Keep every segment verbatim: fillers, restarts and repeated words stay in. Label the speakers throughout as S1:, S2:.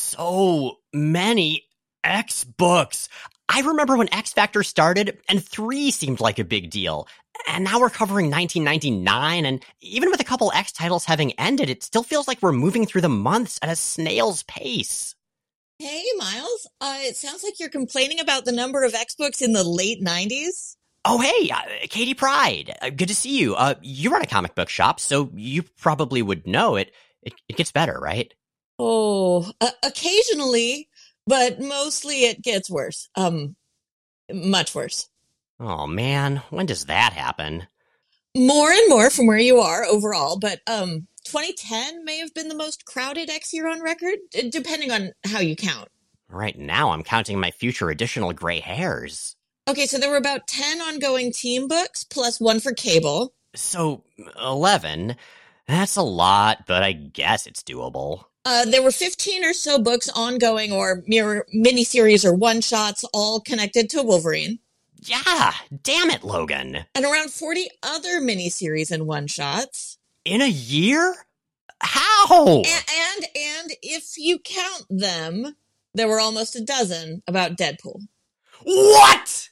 S1: So many X books. I remember when X Factor started and three seemed like a big deal. And now we're covering nineteen ninety-nine, and even with a couple X titles having ended, it still feels like we're moving through the months at a snail's pace.
S2: Hey, Miles. Uh, it sounds like you're complaining about the number of X books in the late nineties.
S1: Oh, hey, uh, Katie Pride. Uh, good to see you. Uh, you run a comic book shop, so you probably would know it. It, it gets better, right?
S2: Oh, uh, occasionally, but mostly it gets worse. Um, much worse.
S1: Oh, man. When does that happen?
S2: More and more from where you are overall, but um, twenty ten may have been the most crowded X year on record, d- depending on how you count.
S1: Right now, I'm counting my future additional gray hairs.
S2: Okay, so there were about ten ongoing team books, plus one for cable.
S1: So, eleven. That's a lot, but I guess it's doable.
S2: Uh, there were fifteen or so books ongoing or mirror miniseries or one-shots, all connected to Wolverine.
S1: Yeah, damn it, Logan.
S2: And around forty other miniseries and one-shots.
S1: In a year? How?
S2: And, and, and if you count them, there were almost a dozen about Deadpool.
S1: What?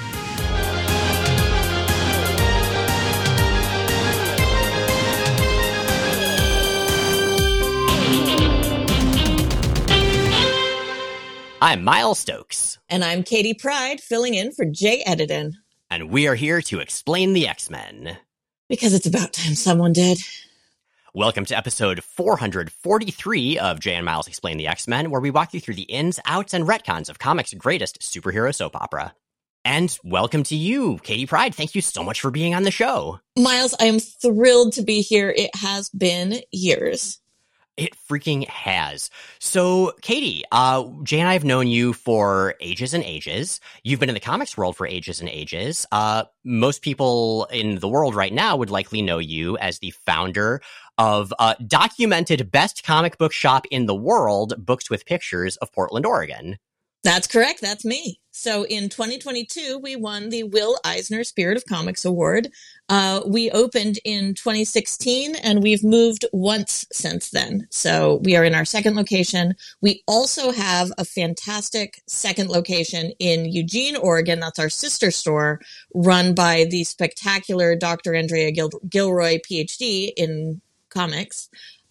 S1: I'm Miles Stokes.
S2: And I'm Katie Pride, filling in for Jay Edidin.
S1: And we are here to explain the X-Men.
S2: Because it's about time someone did.
S1: Welcome to episode four forty-three of Jay and Miles Explain the X-Men, where we walk you through the ins, outs, and retcons of comics' greatest superhero soap opera. And welcome to you, Katie Pride. Thank you so much for being on the show.
S2: Miles, I am thrilled to be here. It has been years.
S1: It freaking has. So, Katie, uh, Jay and I have known you for ages and ages. You've been in the comics world for ages and ages. Uh, most people in the world right now would likely know you as the founder of uh, documented best comic book shop in the world, Books with Pictures of Portland, Oregon.
S2: That's correct. That's me. So in twenty twenty-two, we won the Will Eisner Spirit of Comics Award. Uh, we opened in twenty sixteen, and we've moved once since then. So we are in our second location. We also have a fantastic second location in Eugene, Oregon. That's our sister store, run by the spectacular Doctor Andrea Gil- Gilroy, P H D in comics.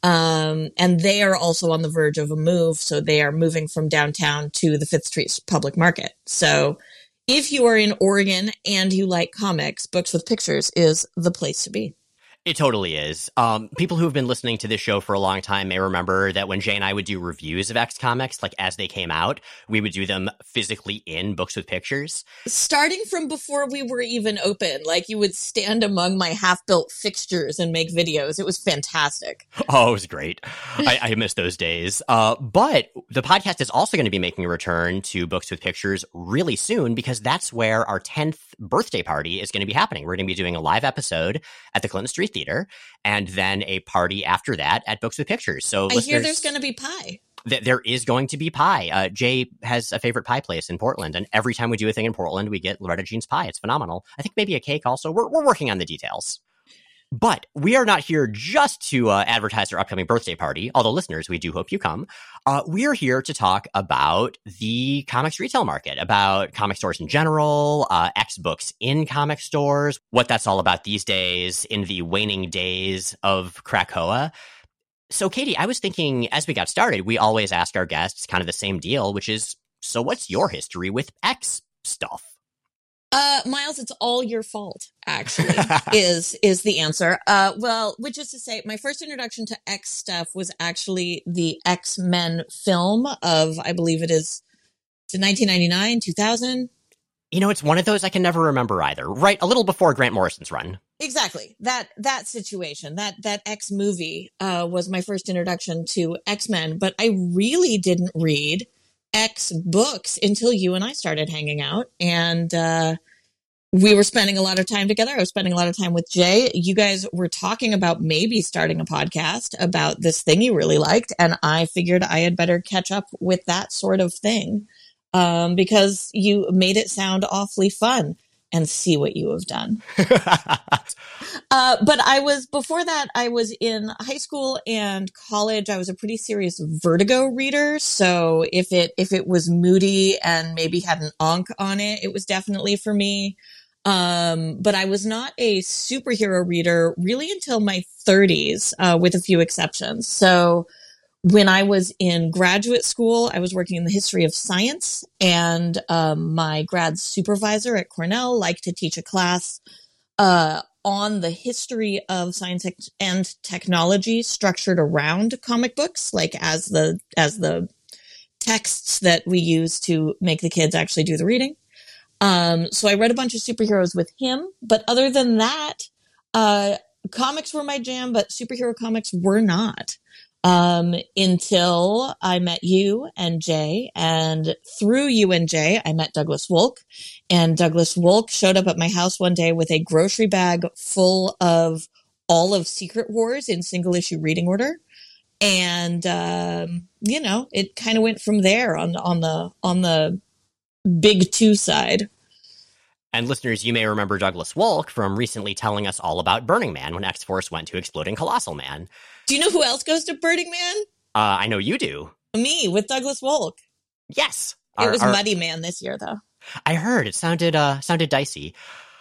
S2: Um, and they are also on the verge of a move. So they are moving from downtown to the Fifth Street Public Market. So if you are in Oregon and you like comics, Books with Pictures is the place to be.
S1: It totally is. Um, people who have been listening to this show for a long time may remember that when Jay and I would do reviews of X comics, like as they came out, we would do them physically in Books with Pictures.
S2: Starting from before we were even open, like you would stand among my half-built fixtures and make videos. It was fantastic.
S1: Oh, it was great. I, I miss those days. Uh, but the podcast is also going to be making a return to Books with Pictures really soon, because that's where our tenth birthday party is going to be happening. We're going to be doing a live episode at the Clinton Street Theater, and then a party after that at Books with Pictures. So
S2: I hear there's going to be pie.
S1: Th- there is going to be pie. Uh, Jay has a favorite pie place in Portland, and every time we do a thing in Portland, we get Loretta Jean's pie. It's phenomenal. I think maybe a cake also. We're, we're working on the details. But we are not here just to uh, advertise our upcoming birthday party, although listeners, we do hope you come. Uh, we are here to talk about the comics retail market, about comic stores in general, uh, X books in comic stores, what that's all about these days in the waning days of Krakoa. So, Katie, I was thinking as we got started, we always ask our guests kind of the same deal, which is, so what's your history with X stuff?
S2: Uh, Miles, it's all your fault, actually, is is the answer. Uh, well, which is to say, my first introduction to X stuff was actually the X-Men film of, I believe it is, to nineteen ninety-nine, two thousand.
S1: You know, it's one of those I can never remember either. Right, a little before Grant Morrison's run.
S2: Exactly. That that situation, that that X movie uh, was my first introduction to X-Men, but I really didn't read X books until you and I started hanging out, and uh, we were spending a lot of time together. I was spending a lot of time with Jay. You guys were talking about maybe starting a podcast about this thing you really liked, and I figured I had better catch up with that sort of thing um, because you made it sound awfully fun. And see what you have done. Uh, but I was, before that, I was in high school and college. I was a pretty serious Vertigo reader. So if it, if it was moody and maybe had an onk on it, it was definitely for me. Um, but I was not a superhero reader really until my thirties, uh, with a few exceptions. So when I was in graduate school, I was working in the history of science, and um, my grad supervisor at Cornell liked to teach a class uh, on the history of science and technology structured around comic books, like as the as the texts that we use to make the kids actually do the reading. Um, so I read a bunch of superheroes with him, but other than that, uh, comics were my jam, but superhero comics were not. Um, until I met you and Jay, and through you and Jay, I met Douglas Wolk, and Douglas Wolk showed up at my house one day with a grocery bag full of all of Secret Wars in single issue reading order. And, um, you know, it kind of went from there on, on the, on the big two side.
S1: And listeners, you may remember Douglas Wolk from recently telling us all about Burning Man when X-Force went to Exploding Colossal Man.
S2: Do you know who else goes to Burning Man?
S1: Uh, I know you do.
S2: Me, with Douglas Wolk.
S1: Yes.
S2: It
S1: our,
S2: was
S1: our,
S2: Muddy Man this year, though.
S1: I heard. It sounded uh, sounded dicey.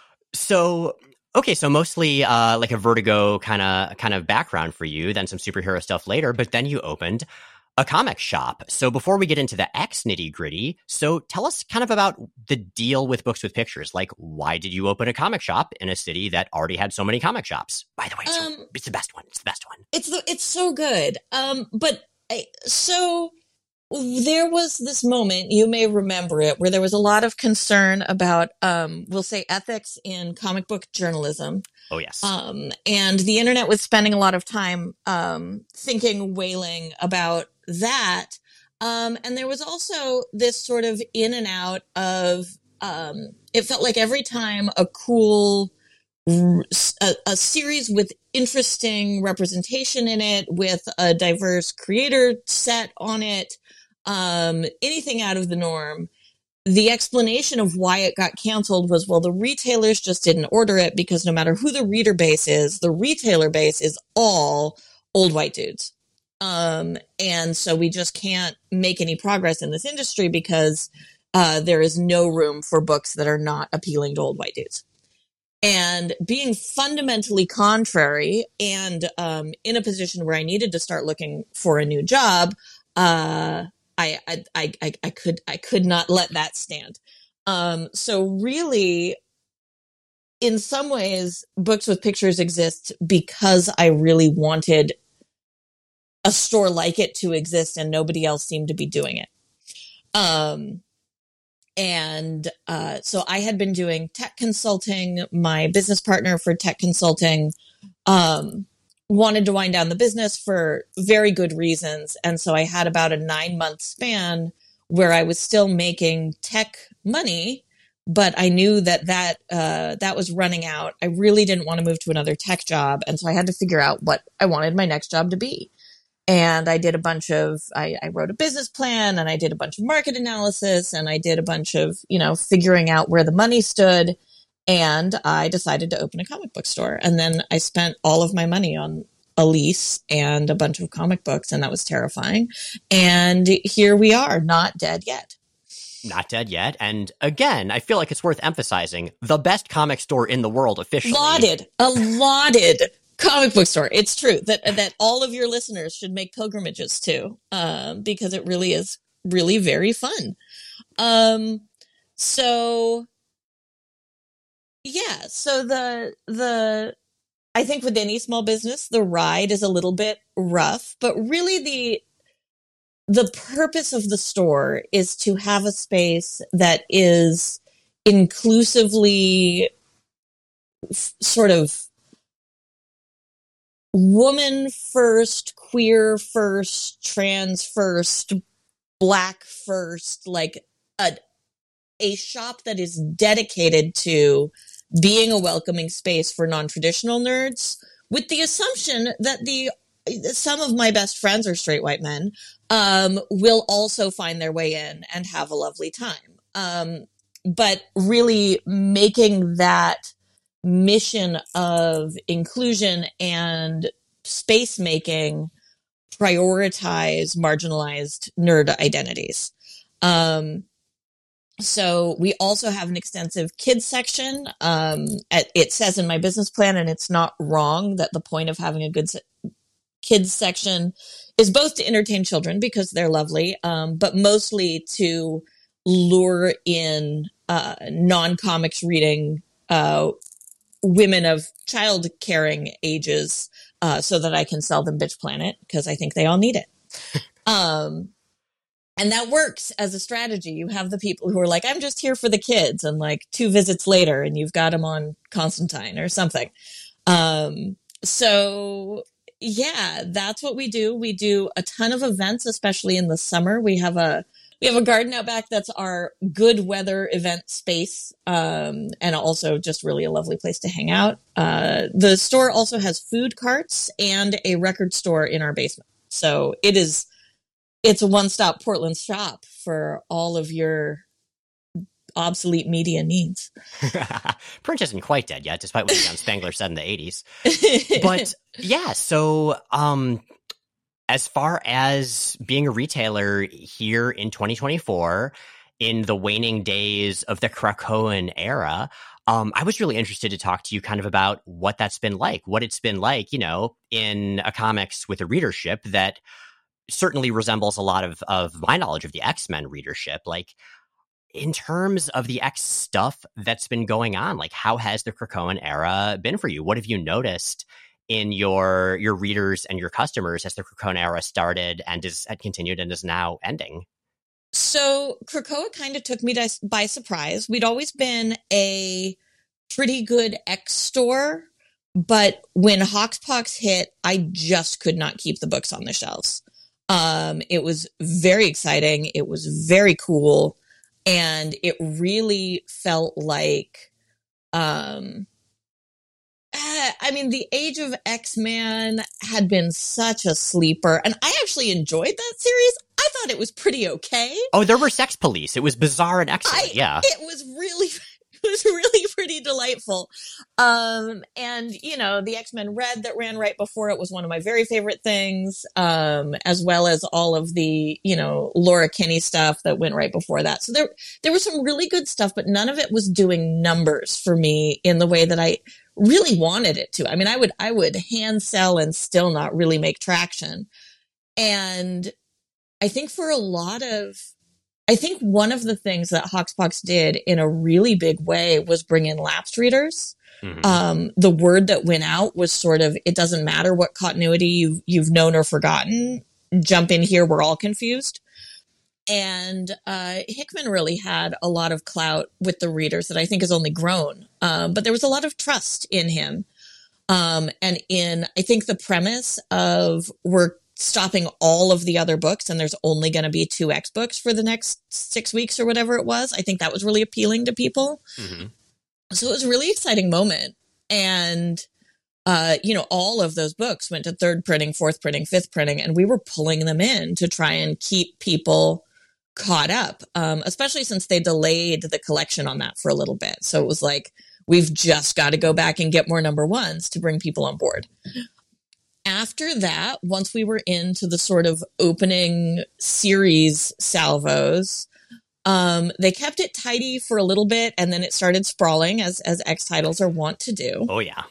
S1: So, okay, so mostly uh, like a Vertigo kind of kind of background for you, then some superhero stuff later, but then you opened a comic shop. So before we get into the X nitty gritty, so tell us kind of about the deal with Books with Pictures. Like, why did you open a comic shop in a city that already had so many comic shops? By the way, it's, um, it's the best one. It's the best one.
S2: It's the, it's so good. Um, but I, so there was this moment, you may remember it, where there was a lot of concern about, um, we'll say, ethics in comic book journalism.
S1: Oh, yes.
S2: Um, and the internet was spending a lot of time um, thinking, wailing about that. Um, and there was also this sort of in and out of, um, it felt like every time a cool, a, a series with interesting representation in it, with a diverse creator set on it, um, anything out of the norm, the explanation of why it got canceled was, well, the retailers just didn't order it because no matter who the reader base is, the retailer base is all old white dudes. Um, and so we just can't make any progress in this industry because uh, there is no room for books that are not appealing to old white dudes. And being fundamentally contrary and um, in a position where I needed to start looking for a new job, uh, I, I, I, I could, I could not let that stand. Um, so really, in some ways, Books with Pictures exist because I really wanted a store like it to exist, and nobody else seemed to be doing it. Um, and uh, so I had been doing tech consulting. My business partner for tech consulting um, wanted to wind down the business for very good reasons. And so I had about a nine month span where I was still making tech money, but I knew that that, uh, that was running out. I really didn't want to move to another tech job. And so I had to figure out what I wanted my next job to be. And I did a bunch of, I, I wrote a business plan, and I did a bunch of market analysis, and I did a bunch of, you know, figuring out where the money stood. And I decided to open a comic book store. And then I spent all of my money on a lease and a bunch of comic books, and that was terrifying. And here we are, not dead yet.
S1: Not dead yet. And again, I feel like it's worth emphasizing, the best comic store in the world officially.
S2: Lauded, a lauded comic book store. It's true that that all of your listeners should make pilgrimages to, um, because it really is really very fun. Um, so yeah, so the the I think with any small business, the ride is a little bit rough, but really the the purpose of the store is to have a space that is inclusively f- sort of woman first, queer first, trans first, black first, like a a shop that is dedicated to being a welcoming space for non-traditional nerds, with the assumption that the some of my best friends are straight white men, um, will also find their way in and have a lovely time. Um, but really making that mission of inclusion and space making prioritize marginalized nerd identities. Um, so we also have an extensive kids section. Um, at, it says in my business plan, and it's not wrong, that the point of having a good se- kids section is both to entertain children because they're lovely, um, but mostly to lure in uh, non-comics reading uh, women of child-caring ages uh, so that I can sell them Bitch Planet because I think they all need it. Um, and that works as a strategy. You have the people who are like, I'm just here for the kids, and like two visits later, and you've got them on Constantine or something. Um, so yeah, that's what we do. We do a ton of events, especially in the summer. We have a we have a garden out back that's our good weather event space, um, and also just really a lovely place to hang out. Uh, the store also has food carts and a record store in our basement. So it is it's a one-stop Portland shop for all of your obsolete media needs.
S1: Print isn't quite dead yet, despite what Jan Spangler said in the eighties. But yeah, so um, as far as being a retailer here in twenty twenty-four, in the waning days of the Krakoan era, um, I was really interested to talk to you kind of about what that's been like, what it's been like, you know, in a comics with a readership that certainly resembles a lot of, of my knowledge of the X-Men readership. Like, in terms of the X stuff that's been going on, like, how has the Krakoan era been for you? What have you noticed in your your readers and your customers as the Krakoan era started and is had continued and is now ending?
S2: So Krakoa kind of took me to, by surprise. We'd always been a pretty good X store, but when Hoxpox hit, I just could not keep the books on the shelves. Um, it was very exciting. It was very cool. And it really felt like, um, uh, I mean, the Age of X-Man had been such a sleeper. And I actually enjoyed that series. I thought it was pretty okay.
S1: Oh, there were sex police. It was bizarre and excellent.
S2: I,
S1: yeah.
S2: It was really... It was really pretty delightful. Um, and, you know, the X-Men Red that ran right before it was one of my very favorite things, um, as well as all of the, you know, Laura Kinney stuff that went right before that. So there, there was some really good stuff, but none of it was doing numbers for me in the way that I really wanted it to. I mean, I would, I would hand sell and still not really make traction. And I think for a lot of I think one of the things that Hoxpox did in a really big way was bring in lapsed readers. Mm-hmm. Um, the word that went out was sort of, it doesn't matter what continuity you've, you've known or forgotten. Jump in here, we're all confused. And uh, Hickman really had a lot of clout with the readers that I think has only grown. Um, but there was a lot of trust in him. Um, and in, I think, the premise of we're stopping all of the other books and there's only going to be two X books for the next six weeks or whatever it was. I think that was really appealing to people. Mm-hmm. So it was a really exciting moment. And, uh, you know, all of those books went to third printing, fourth printing, fifth printing, and we were pulling them in to try and keep people caught up, um, especially since they delayed the collection on that for a little bit. So it was like, we've just got to go back and get more number ones to bring people on board. After that, once we were into the sort of opening series salvos, um, they kept it tidy for a little bit, and then it started sprawling, as as X titles are wont to do.
S1: Oh, yeah.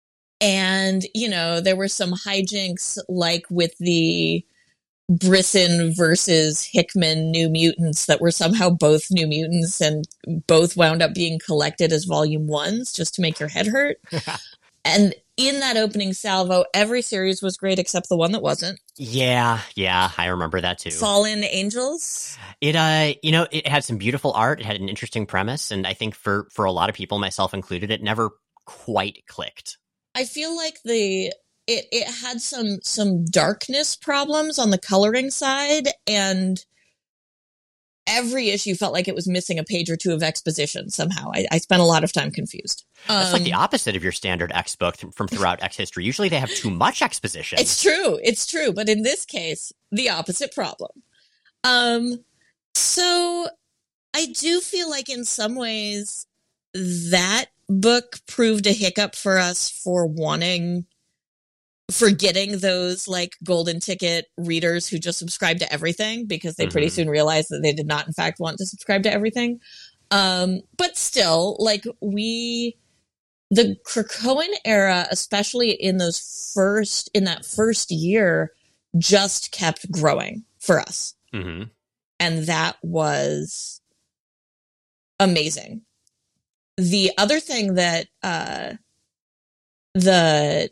S2: And, you know, there were some hijinks, like with the Brisson versus Hickman New Mutants that were somehow both New Mutants and both wound up being collected as volume ones just to make your head hurt. And in that opening salvo, every series was great except the one that wasn't.
S1: Yeah, yeah, I remember that too.
S2: Fallen Angels.
S1: It, uh, you know, it had some beautiful art. It had an interesting premise, and I think for for a lot of people, myself included, it never quite clicked.
S2: I feel like the it it had some some darkness problems on the coloring side, and every issue felt like it was missing a page or two of exposition somehow. I, I spent a lot of time confused.
S1: That's
S2: um,
S1: like the opposite of your standard X book th- from throughout X history. Usually they have too much exposition.
S2: It's true. It's true. But in this case, the opposite problem. Um, so I do feel like in some ways that book proved a hiccup for us for wanting, for getting those like golden ticket readers who just subscribe to everything, because they mm-hmm. pretty soon realized that they did not, in fact, want to subscribe to everything. Um, but still, like we, the Krakoan era, especially in those first, in that first year, just kept growing for us.
S1: Mm-hmm.
S2: And that was amazing. The other thing that uh, the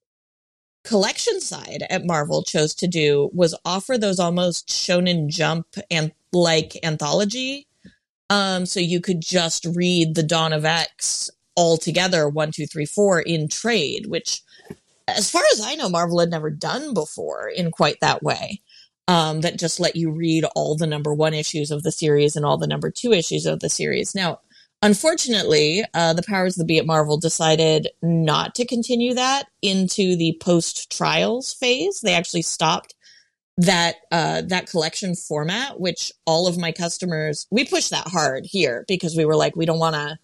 S2: collection side at Marvel chose to do was offer those almost Shonen Jump and like anthology. Um, so you could just read the Dawn of X all together, one, two, three, four in trade, which, as far as I know, Marvel had never done before in quite that way. Um, that just let you read all the number one issues of the series and all the number two issues of the series. Now, unfortunately, uh, the powers that be at Marvel decided not to continue that into the post-trials phase. They actually stopped that uh, that collection format, which all of my customers, we pushed that hard here because we were like, we don't want to,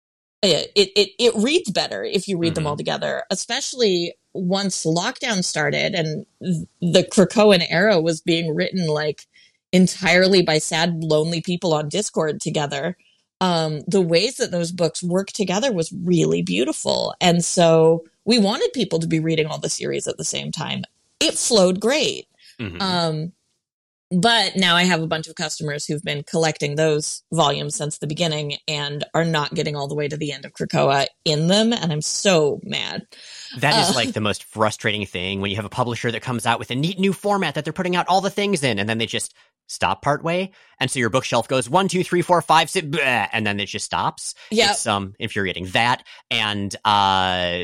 S2: it, it, it reads better if you read mm-hmm. them all together, especially once lockdown started and the Krakoan era was being written like entirely by sad, lonely people on Discord together. Um, the ways that those books work together was really beautiful. And so we wanted people to be reading all the series at the same time. It flowed great. Mm-hmm. Um, but now I have a bunch of customers who've been collecting those volumes since the beginning and are not getting all the way to the end of Krakoa in them. And I'm so mad.
S1: That is
S2: uh,
S1: like the most frustrating thing when you have a publisher that comes out with a neat new format that they're putting out all the things in, and then they just stop partway. And so your bookshelf goes one, two, three, four, five, six, bleh, and then it just stops.
S2: Yeah.
S1: It's um, infuriating. That and uh,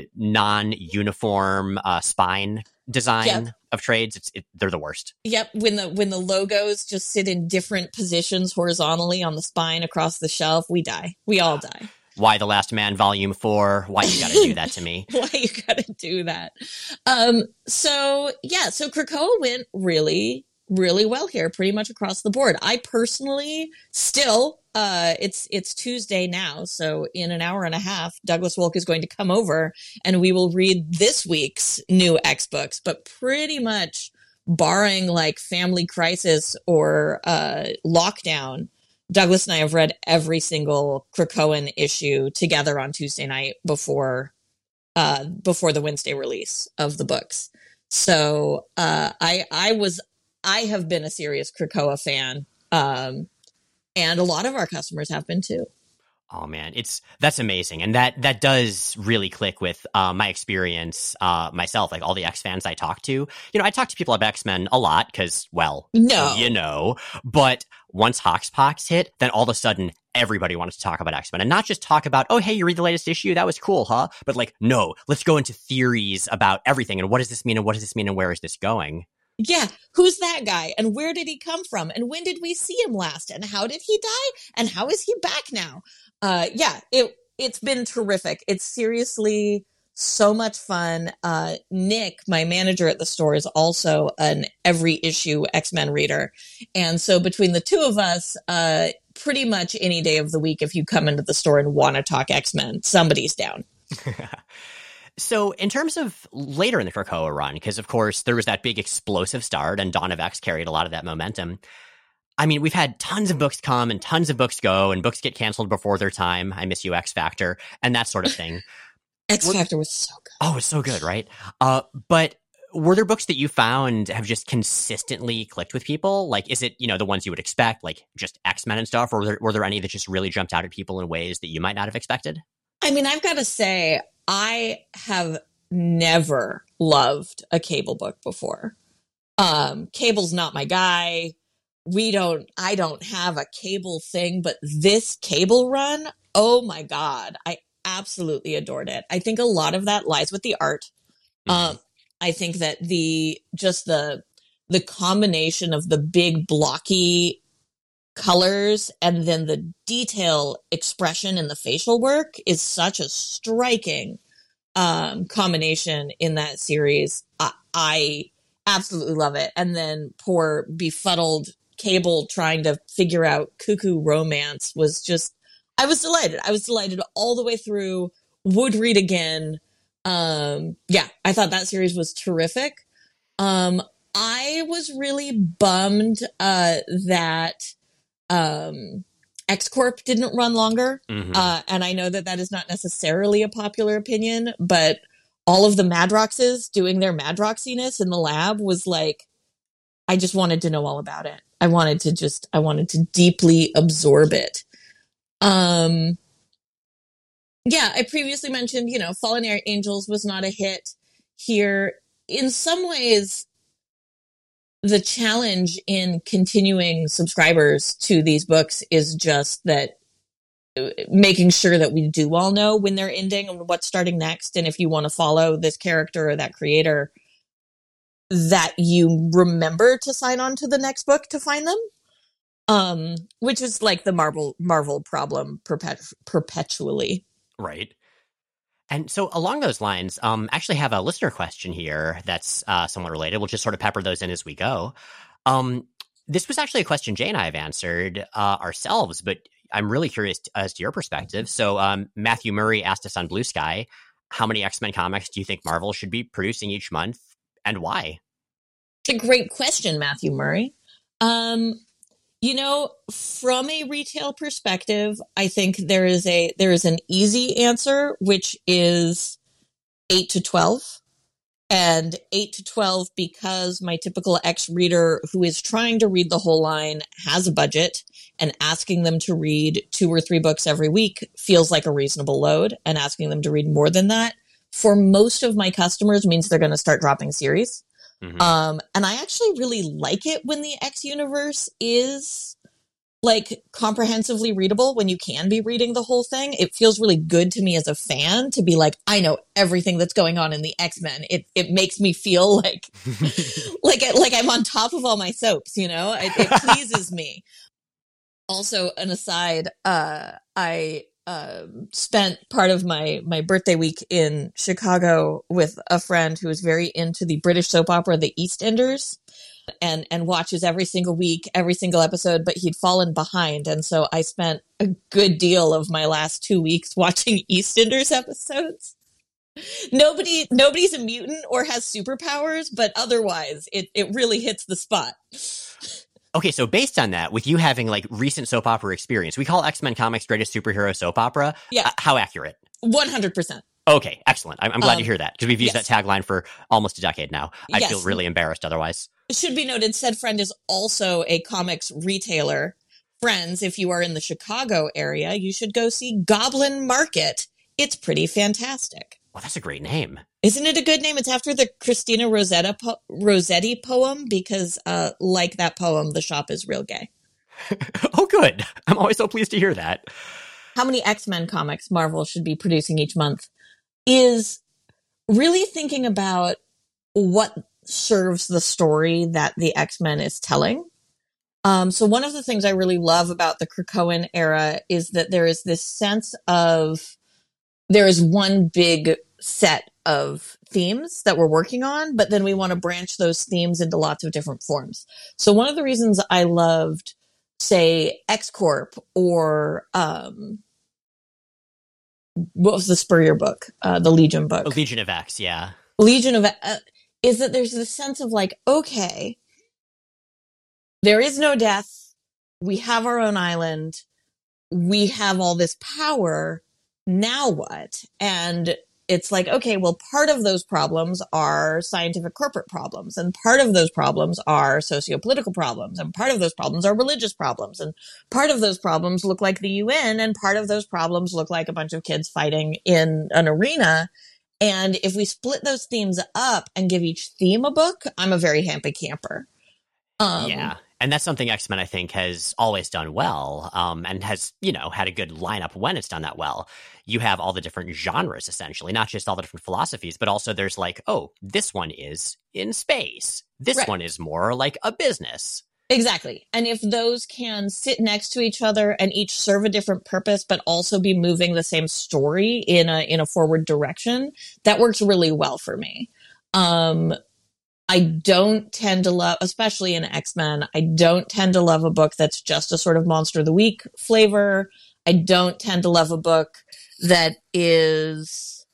S1: non-uniform uh, spine design yep. of trades, it's it, they're the worst.
S2: Yep, when the when the logos just sit in different positions horizontally on the spine across the shelf, we die. We all die.
S1: Why the Last Man Volume Four? Why you gotta do that to me?
S2: Why you gotta do that? Um. So yeah. So Krakoa went really, really well here, pretty much across the board. I personally still, uh, it's it's Tuesday now, so in an hour and a half, Douglas Wolk is going to come over and we will read this week's new X books. But pretty much, barring like Family Crisis or uh, Lockdown, Douglas and I have read every single Krakoan issue together on Tuesday night before uh, before the Wednesday release of the books. So uh, I I was I have been a serious Krakoa fan, um, and a lot of our customers have been too.
S1: Oh man, it's that's amazing, and that that does really click with uh, my experience uh, myself. Like all the X fans I talk to, you know, I talk to people about X-Men a lot because, well,
S2: no,
S1: you know. But once Hoxpox hit, then all of a sudden everybody wanted to talk about X-Men, and not just talk about, oh hey, you read the latest issue, that was cool, huh? But like, no, let's go into theories about everything and what does this mean and what does this mean and where is this going?
S2: Yeah, who's that guy and where did he come from and when did we see him last and how did he die and how is he back now? Uh, yeah, it, it's been terrific. It's seriously so much fun. Uh, Nick, my manager at the store, is also an every issue X-Men reader. And so between the two of us, uh, pretty much any day of the week, if you come into the store and want to talk X-Men, somebody's down.
S1: So in terms of later in the Krakoa run, because of course there was that big explosive start and Dawn of X carried a lot of that momentum. I mean, we've had tons of books come and tons of books go and books get canceled before their time. I miss you, X Factor, and that sort of thing.
S2: X Factor was so good.
S1: Oh, it's so good, right? Uh, but were there books that you found have just consistently clicked with people? Like, is it, you know, the ones you would expect, like just X-Men and stuff? Or were there, were there any that just really jumped out at people in ways that you might not have expected?
S2: I mean, I've got to say, I have never loved a Cable book before. Um, Cable's not my guy. We don't, I don't have a Cable thing, but this Cable run, oh my God, I absolutely adored it. I think a lot of that lies with the art. Mm-hmm. Um, I think that the, just the, the combination of the big blocky colors and then the detail expression in the facial work is such a striking um, combination in that series. I, I absolutely love it. And then poor befuddled Cable trying to figure out Cuckoo Romance was just, I was delighted. I was delighted all the way through. would read again. Um, yeah, I thought that series was terrific. Um, I was really bummed uh, that um, X Corp didn't run longer. Mm-hmm. Uh, and I know that that is not necessarily a popular opinion, but all of the Madroxes doing their Madroxiness in the lab was like, I just wanted to know all about it. I wanted to just, I wanted to deeply absorb it. Um, yeah, I previously mentioned, you know, Fallen Angels was not a hit here. In some ways, the challenge in continuing subscribers to these books is just that making sure that we do all know when they're ending and what's starting next. And if you want to follow this character or that creator, that you remember to sign on to the next book to find them. Um, which is like the Marvel Marvel problem perpet- perpetually.
S1: Right. And so along those lines, um, actually have a listener question here that's uh, somewhat related. We'll just sort of pepper those in as we go. Um, this was actually a question Jay and I have answered uh, ourselves, but I'm really curious as to your perspective. So um, Matthew Murray asked us on Blue Sky, how many X-Men comics do you think Marvel should be producing each month and why?
S2: It's a great question, Matthew Murray. Um, you know, from a retail perspective, I think there is a there is an easy answer, which is eight to twelve. And eight to twelve because my typical X reader who is trying to read the whole line has a budget, and asking them to read two or three books every week feels like a reasonable load, and asking them to read more than that for most of my customers means they're going to start dropping series. Mm-hmm. Um, and I actually really like it when the X universe is like comprehensively readable, when you can be reading the whole thing. It feels really good to me as a fan to be like, I know everything that's going on in the X-Men. It it makes me feel like like like I'm on top of all my soaps, you know? It, it pleases me. Also, an aside, uh, I uh, spent part of my, my birthday week in Chicago with a friend who is very into the British soap opera, The EastEnders, and, and watches every single week, every single episode, but he'd fallen behind. And so I spent a good deal of my last two weeks watching EastEnders episodes. Nobody, nobody's a mutant or has superpowers, but otherwise it, it really hits the spot.
S1: Okay, so based on that, with you having like recent soap opera experience, we call X-Men Comics greatest superhero soap opera.
S2: Yeah.
S1: Uh, how accurate?
S2: one hundred percent.
S1: Okay, excellent. I'm, I'm glad um, to hear that, because we've used yes. that tagline for almost a decade now. I yes. feel really embarrassed otherwise.
S2: It should be noted, said friend is also a comics retailer. Friends, if you are in the Chicago area, you should go see Goblin Market. It's pretty fantastic.
S1: Well, that's a great name.
S2: Isn't it a good name? It's after the Christina Rosetta po- Rossetti poem, because uh, like that poem, the shop is real gay.
S1: Oh, good. I'm always so pleased to hear that.
S2: How many X-Men comics Marvel should be producing each month is really thinking about what serves the story that the X-Men is telling. Um, so one of the things I really love about the Krakoan era is that there is this sense of there is one big set of themes that we're working on, but then we want to branch those themes into lots of different forms. So one of the reasons I loved, say, X Corp or um, what was the Spurrier book? Uh, the Legion book.
S1: Legion of X, yeah.
S2: Legion of X, uh, is that there's this sense of like, okay, there is no death. We have our own island. We have all this power. Now what? And it's like, okay, well, part of those problems are scientific corporate problems, and part of those problems are socio-political problems, and part of those problems are religious problems, and part of those problems look like the U N, and part of those problems look like a bunch of kids fighting in an arena. And if we split those themes up and give each theme a book, I'm a very happy camper.
S1: Um, yeah. And that's something X-Men, I think, has always done well, um, and has, you know, had a good lineup when it's done that well. You have all the different genres, essentially, not just all the different philosophies, but also there's like, oh, this one is in space. This right. one is more like a business.
S2: Exactly. And if those can sit next to each other and each serve a different purpose, but also be moving the same story in a in a forward direction, that works really well for me. Um I don't tend to love, especially in X-Men, I don't tend to love a book that's just a sort of Monster of the Week flavor. I don't tend to love a book that is,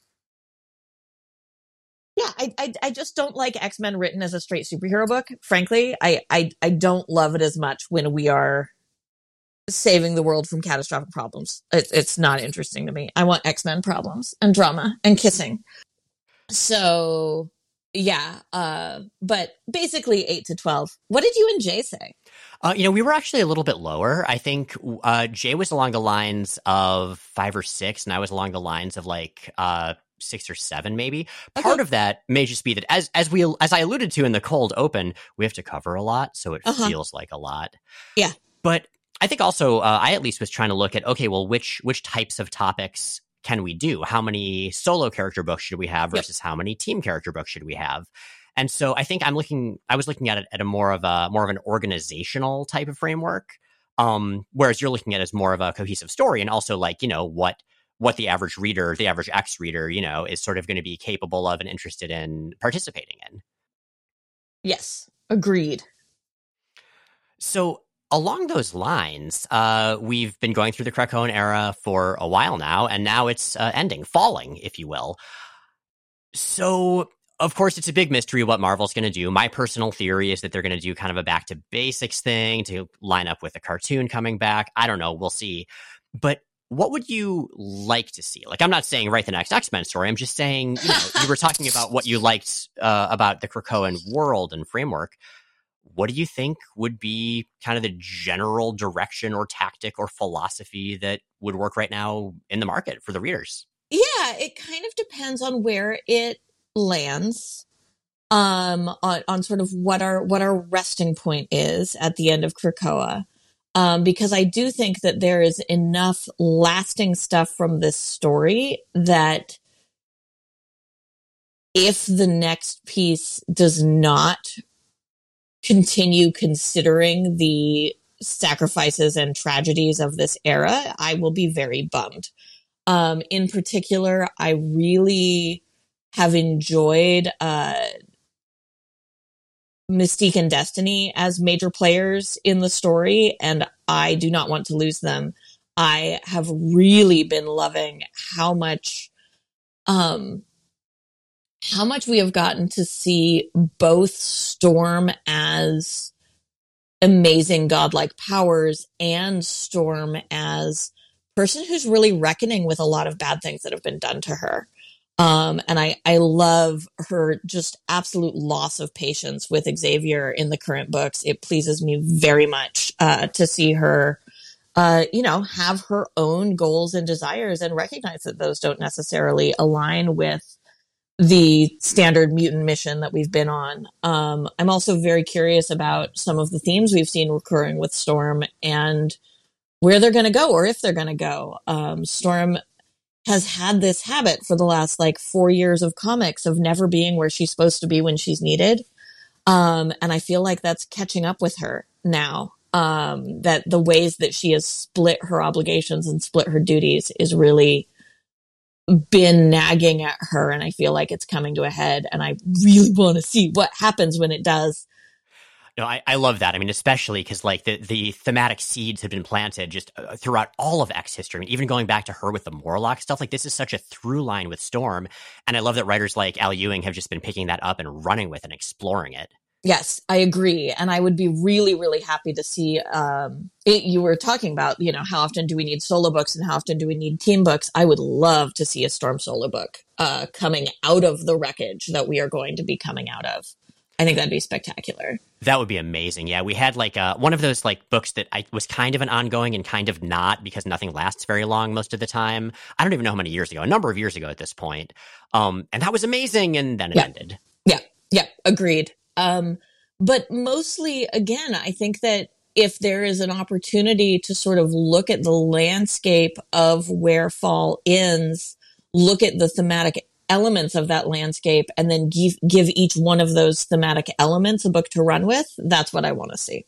S2: yeah, I, I, I just don't like X-Men written as a straight superhero book. Frankly, I, I, I don't love it as much when we are saving the world from catastrophic problems. It, it's not interesting to me. I want X-Men problems and drama and kissing. So yeah, uh, but basically eight to twelve. What did you and Jay say?
S1: Uh, you know, we were actually a little bit lower. I think uh, Jay was along the lines of five or six, and I was along the lines of like uh, six or seven, maybe. Part
S2: Okay.
S1: of that may just be that, as as we as I alluded to in the cold open, we have to cover a lot, so it
S2: Uh-huh.
S1: feels like a lot.
S2: Yeah.
S1: But I think also uh, I at least was trying to look at, okay, well, which which types of topics can we do? How many solo character books should we have versus yep. how many team character books should we have? And so I think I'm looking, I was looking at it at a more of a more of an organizational type of framework, um, whereas you're looking at it as more of a cohesive story, and also like, you know, what what the average reader, the average X reader, you know, is sort of going to be capable of and interested in participating in.
S2: Yes, agreed.
S1: So along those lines, uh, we've been going through the Krakoan era for a while now, and now it's uh, ending, falling, if you will. So, of course, it's a big mystery what Marvel's going to do. My personal theory is that they're going to do kind of a back to basics thing to line up with the cartoon coming back. I don't know. We'll see. But what would you like to see? Like, I'm not saying write the next X-Men story. I'm just saying, you know, you were talking about what you liked uh, about the Krakoan world and framework. What do you think would be kind of the general direction or tactic or philosophy that would work right now in the market for the readers?
S2: Yeah, it kind of depends on where it lands, um, on, on sort of what our what our resting point is at the end of Krakoa. Um, because I do think that there is enough lasting stuff from this story that if the next piece does not continue considering the sacrifices and tragedies of this era, I will be very bummed. Um, in particular, I really have enjoyed uh, Mystique and Destiny as major players in the story, and I do not want to lose them. I have really been loving how much, um, how much we have gotten to see both Storm as amazing godlike powers and Storm as person who's really reckoning with a lot of bad things that have been done to her. Um, and I, I love her just absolute loss of patience with Xavier in the current books. It pleases me very much uh, to see her, uh, you know, have her own goals and desires and recognize that those don't necessarily align with the standard mutant mission that we've been on. Um, I'm also very curious about some of the themes we've seen recurring with Storm and where they're going to go or if they're going to go. Um, Storm has had this habit for the last like four years of comics of never being where she's supposed to be when she's needed. Um, and I feel like that's catching up with her now. Um, that the ways that she has split her obligations and split her duties is really been nagging at her, and I feel like it's coming to a head, and I really want to see what happens when it does.
S1: No, I, I love that. I mean, especially because like the, the thematic seeds have been planted just uh, throughout all of X history. I mean, even going back to her with the Morlock stuff, like this is such a through line with Storm. And I love that writers like Al Ewing have just been picking that up and running with and exploring it.
S2: Yes, I agree. And I would be really, really happy to see, um, it, you were talking about, you know, how often do we need solo books and how often do we need team books? I would love to see a Storm solo book uh, coming out of the wreckage that we are going to be coming out of. I think that'd be spectacular.
S1: That would be amazing. Yeah, we had like uh, one of those like books that I was kind of an ongoing and kind of not because nothing lasts very long most of the time. I don't even know how many years ago, a number of years ago at this point. Um, and that was amazing. And then it
S2: yeah.
S1: ended.
S2: Yeah. Yeah. Agreed. Um, but mostly, again, I think that if there is an opportunity to sort of look at the landscape of where fall ends, look at the thematic elements of that landscape, and then give, give each one of those thematic elements a book to run with, that's what I want to see.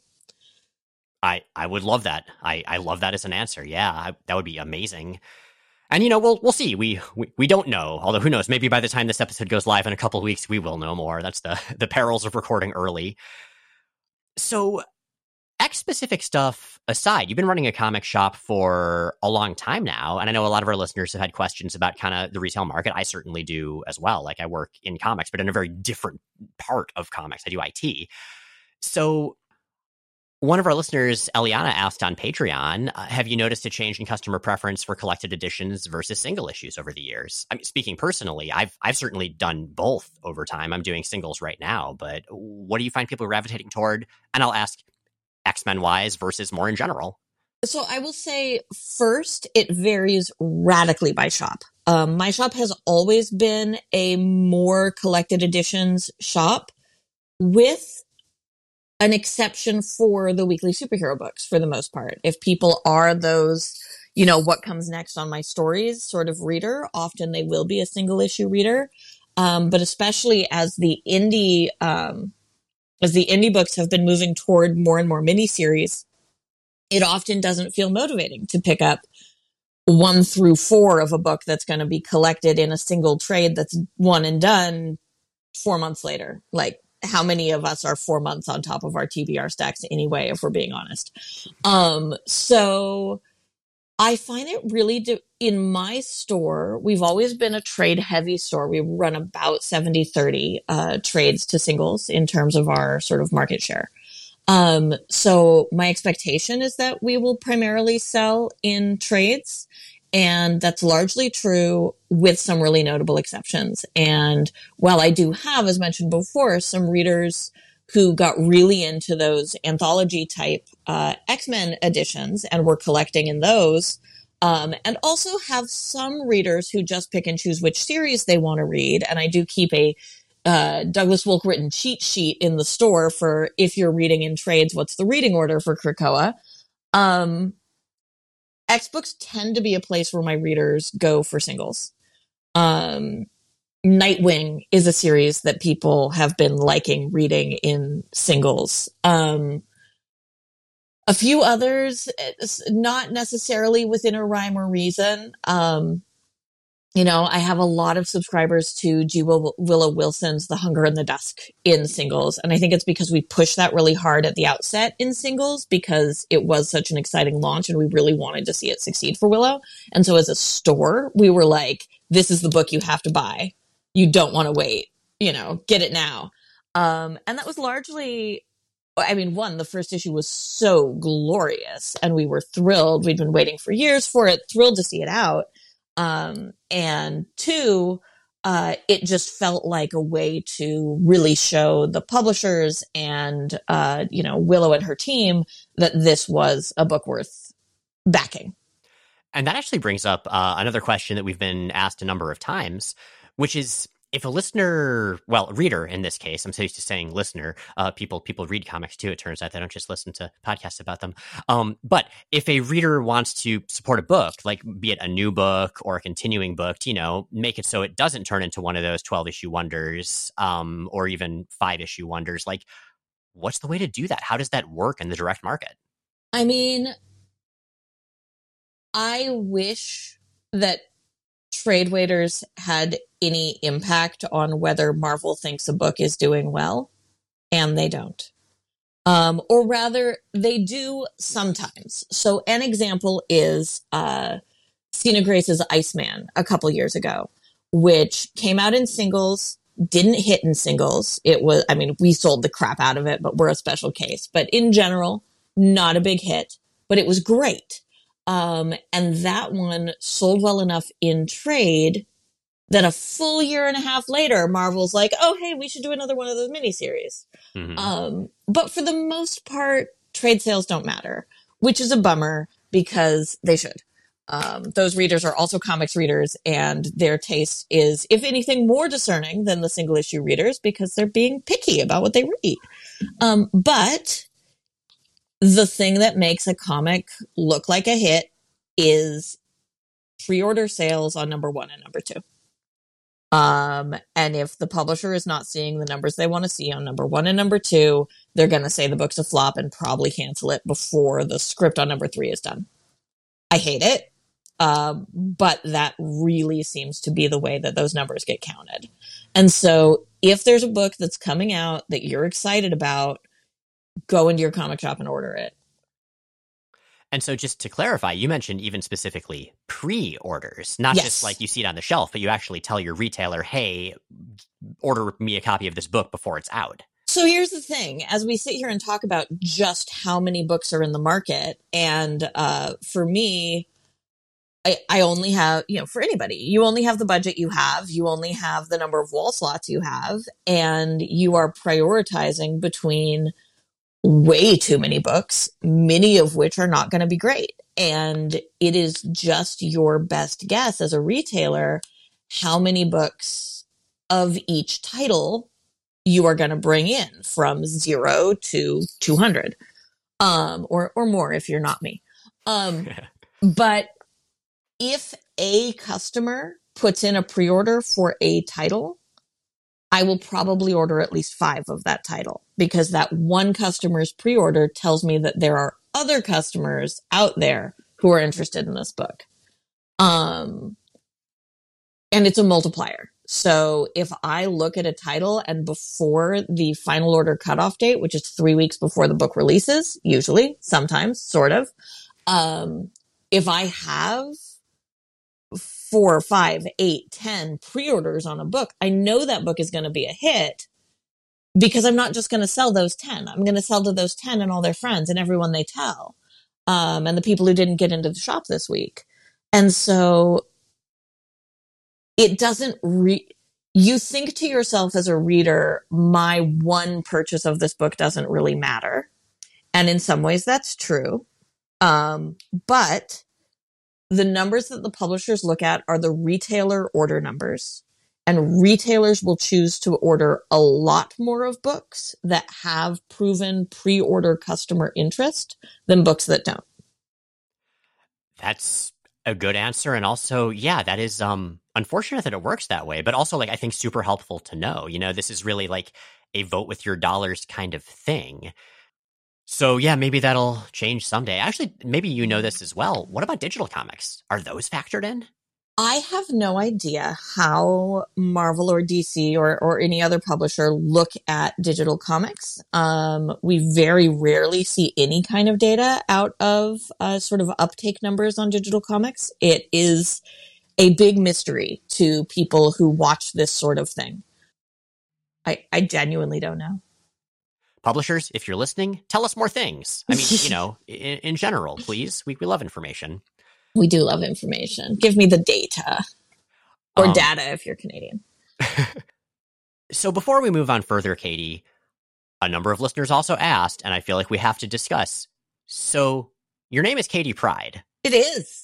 S1: I, I would love that. I, I love that as an answer. Yeah, I, that would be amazing. And, you know, we'll we'll see. We, we we don't know. Although, who knows? Maybe by the time this episode goes live in a couple of weeks, we will know more. That's the the perils of recording early. So, X-specific stuff aside, you've been running a comic shop for a long time now, and I know a lot of our listeners have had questions about kind of the retail market. I certainly do as well. Like, I work in comics, but in a very different part of comics. I do I T. So one of our listeners, Eliana, asked on Patreon, uh, have you noticed a change in customer preference for collected editions versus single issues over the years? I mean, speaking personally, I've I've certainly done both over time. I'm doing singles right now, but what do you find people gravitating toward? And I'll ask, X-Men wise versus more in general.
S2: So I will say, first, it varies radically by shop. Um, my shop has always been a more collected editions shop, with an exception for the weekly superhero books for the most part. If people are those, you know, what comes next on my stories sort of reader, often they will be a single issue reader. Um, but especially as the indie, um, as the indie books have been moving toward more and more miniseries, it often doesn't feel motivating to pick up one through four of a book that's going to be collected in a single trade that's one and done four months later. Like, how many of us are four months on top of our T B R stacks anyway, if we're being honest? Um, so I find it really, do, in my store, we've always been a trade heavy store. We run about seventy thirty uh, trades to singles in terms of our sort of market share. Um, so my expectation is that we will primarily sell in trades, and that's largely true with some really notable exceptions. And while I do have, as mentioned before, some readers who got really into those anthology type uh, X-Men editions and were collecting in those, um, and also have some readers who just pick and choose which series they want to read. And I do keep a uh, Douglas Wolk written cheat sheet in the store for, if you're reading in trades, what's the reading order for Krakoa? Um, X-books tend to be a place where my readers go for singles. Um, Nightwing is a series that people have been liking reading in singles. Um, a few others, not necessarily within a rhyme or reason. Um, you know, I have a lot of subscribers to G. Will- Willow Wilson's The Hunger in the Dusk in singles. And I think it's because we pushed that really hard at the outset in singles, because it was such an exciting launch and we really wanted to see it succeed for Willow. And so as a store, we were like, this is the book you have to buy. You don't want to wait, you know, get it now. Um, and that was largely, I mean, one, the first issue was so glorious and we were thrilled. We'd been waiting for years for it, thrilled to see it out. Um, and two, uh, it just felt like a way to really show the publishers and, uh, you know, Willow and her team that this was a book worth backing.
S1: And that actually brings up uh, another question that we've been asked a number of times, which is, if a listener, well, a reader in this case, I'm so used to saying listener, uh, people people read comics too, it turns out. They don't just listen to podcasts about them. Um, but if a reader wants to support a book, like be it a new book or a continuing book, to, you know, make it so it doesn't turn into one of those twelve-issue wonders um, or even five-issue wonders, like, what's the way to do that? How does that work in the direct market?
S2: I mean, I wish that trade waiters had any impact on whether Marvel thinks a book is doing well, and they don't. Um, or rather, they do sometimes. So an example is uh, Sina Grace's Iceman a couple years ago, which came out in singles, didn't hit in singles. It was, I mean, we sold the crap out of it, but we're a special case. But in general, not a big hit, but it was great. Um, and that one sold well enough in trade that a full year and a half later, Marvel's like, oh, hey, we should do another one of those miniseries. Mm-hmm. Um, but for the most part, trade sales don't matter, which is a bummer because they should. Um, those readers are also comics readers, and their taste is, if anything, more discerning than the single issue readers because they're being picky about what they read. Um, but the thing that makes a comic look like a hit is pre-order sales on number one and number two. Um, and if the publisher is not seeing the numbers they want to see on number one and number two, they're going to say the book's a flop and probably cancel it before the script on number three is done. I hate it. Uh, but that really seems to be the way that those numbers get counted. And so if there's a book that's coming out that you're excited about, go into your comic shop and order it.
S1: And so just to clarify, you mentioned even specifically pre-orders, not
S2: Yes.
S1: just like you see it on the shelf, but you actually tell your retailer, hey, order me a copy of this book before it's out.
S2: So here's the thing, as we sit here and talk about just how many books are in the market, and uh, for me, I, I only have, you know, for anybody, you only have the budget you have, you only have the number of wall slots you have, and you are prioritizing between way too many books, many of which are not going to be great. And it is just your best guess as a retailer how many books of each title you are going to bring in from zero to two hundred, um, or, or more if you're not me. Um, but if a customer puts in a pre-order for a title, I will probably order at least five of that title, because that one customer's pre-order tells me that there are other customers out there who are interested in this book. Um, and it's a multiplier. So if I look at a title and before the final order cutoff date, which is three weeks before the book releases, usually, sometimes, sort of, um, if I have four, five, eight, ten pre-orders on a book, I know that book is going to be a hit, because I'm not just going to sell those ten. I'm going to sell to those ten and all their friends and everyone they tell, um, and the people who didn't get into the shop this week. And so it doesn't re- you think to yourself as a reader, my one purchase of this book doesn't really matter. And in some ways that's true. Um, but the numbers that the publishers look at are the retailer order numbers, and retailers will choose to order a lot more of books that have proven pre-order customer interest than books that don't.
S1: That's a good answer. And also, yeah, that is um unfortunate that it works that way, but also, like, I think super helpful to know. You know, this is really like a vote with your dollars kind of thing. So yeah, maybe that'll change someday. Actually, maybe you know this as well. What about digital comics? Are those factored in?
S2: I have no idea how Marvel or D C or, or any other publisher look at digital comics. Um, we very rarely see any kind of data out of uh, sort of uptake numbers on digital comics. It is a big mystery to people who watch this sort of thing. I, I genuinely don't know.
S1: Publishers, if you're listening, tell us more things. I mean, you know, in, in general, please. We, we love information.
S2: We do love information. Give me the data. Or um, data if you're Canadian.
S1: So before we move on further, Katie, a number of listeners also asked, and I feel like we have to discuss. So your name is Katie Pride.
S2: It is.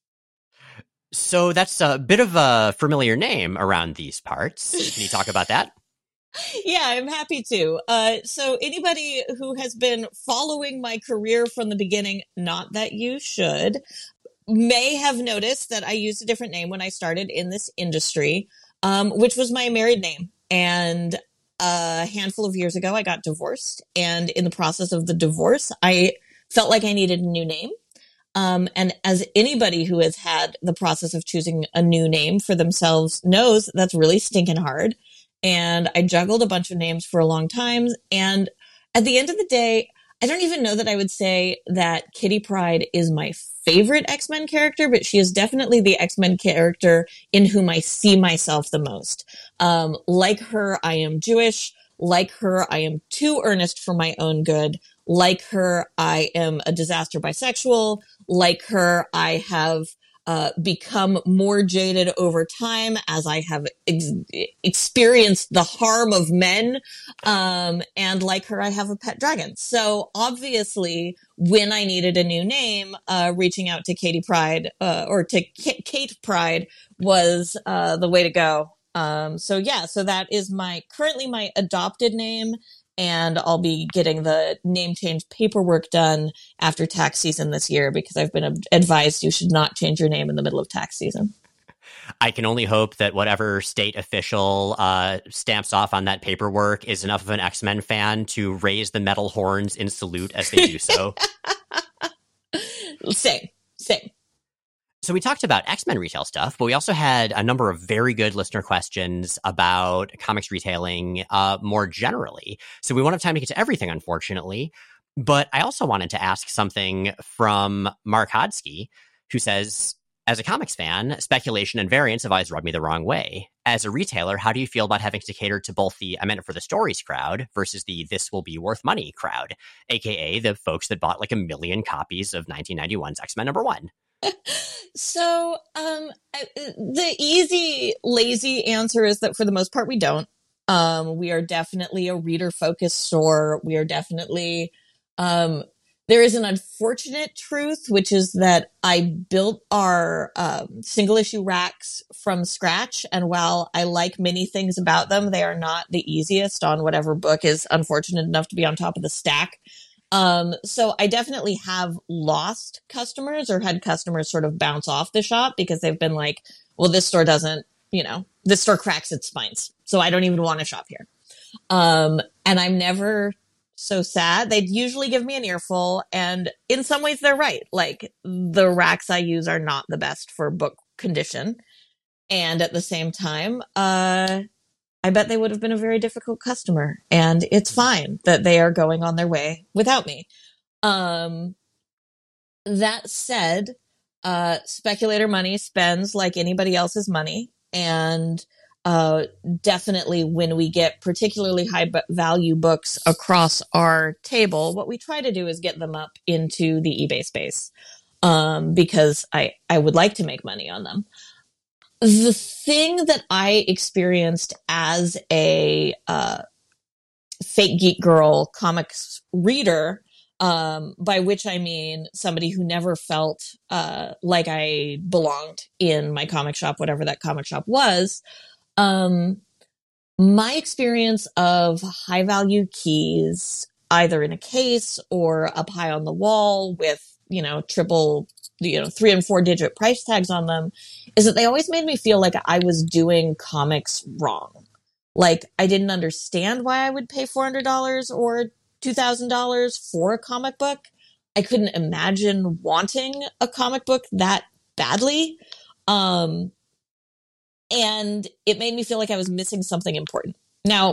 S1: So that's a bit of a familiar name around these parts. Can you talk about that?
S2: Yeah, I'm happy to. Uh, so anybody who has been following my career from the beginning, not that you should, may have noticed that I used a different name when I started in this industry, um, which was my married name. And a handful of years ago, I got divorced. And in the process of the divorce, I felt like I needed a new name. Um, and as anybody who has had the process of choosing a new name for themselves knows, that's really stinking hard. And I juggled a bunch of names for a long time. And at the end of the day, I don't even know that I would say that Kitty Pryde is my favorite X-Men character, but she is definitely the X-Men character in whom I see myself the most. Um, like her, I am Jewish. Like her, I am too earnest for my own good. Like her, I am a disaster bisexual. Like her, I have uh, become more jaded over time as I have ex- experienced the harm of men. Um, and like her, I have a pet dragon. So obviously, when I needed a new name, uh, reaching out to Katie Pryde uh, or to K- Kate Pryde was uh, the way to go. Um, so yeah, so that is my currently my adopted name. And I'll be getting the name change paperwork done after tax season this year, because I've been advised you should not change your name in the middle of tax season.
S1: I can only hope that whatever state official uh, stamps off on that paperwork is enough of an X-Men fan to raise the metal horns in salute as they do so.
S2: Same, same.
S1: So we talked about X-Men retail stuff, but we also had a number of very good listener questions about comics retailing uh, more generally. So we won't have time to get to everything, unfortunately. But I also wanted to ask something from Mark Hodsky, who says, as a comics fan, speculation and variants have always rubbed me the wrong way. As a retailer, how do you feel about having to cater to both the I meant it for the stories crowd versus the this will be worth money crowd, aka the folks that bought like a million copies of nineteen ninety-one's X-Men number one?
S2: So um, the easy, lazy answer is that for the most part, we don't. Um, we are definitely a reader-focused store. We are definitely... Um, there is an unfortunate truth, which is that I built our um, single-issue racks from scratch. And while I like many things about them, they are not the easiest on whatever book is unfortunate enough to be on top of the stack. Um, so I definitely have lost customers or had customers sort of bounce off the shop because they've been like, well, this store doesn't, you know, this store cracks its spines. So I don't even want to shop here. Um, and I'm never so sad. They'd usually give me an earful. And in some ways they're right. Like the racks I use are not the best for book condition. And at the same time, uh, I bet they would have been a very difficult customer, and it's fine that they are going on their way without me. Um, that said, uh, speculator money spends like anybody else's money, and uh, definitely when we get particularly high value books across our table, what we try to do is get them up into the eBay space um, because I, I would like to make money on them. The thing that I experienced as a uh, fake geek girl comics reader, um, by which I mean somebody who never felt uh, like I belonged in my comic shop, whatever that comic shop was, um, my experience of high value keys, either in a case or up high on the wall with, you know, triple, you know, three and four digit price tags on them, is that they always made me feel like I was doing comics wrong. Like I didn't understand why I would pay four hundred dollars or two thousand dollars for a comic book. I couldn't imagine wanting a comic book that badly. Um, and it made me feel like I was missing something important. Now,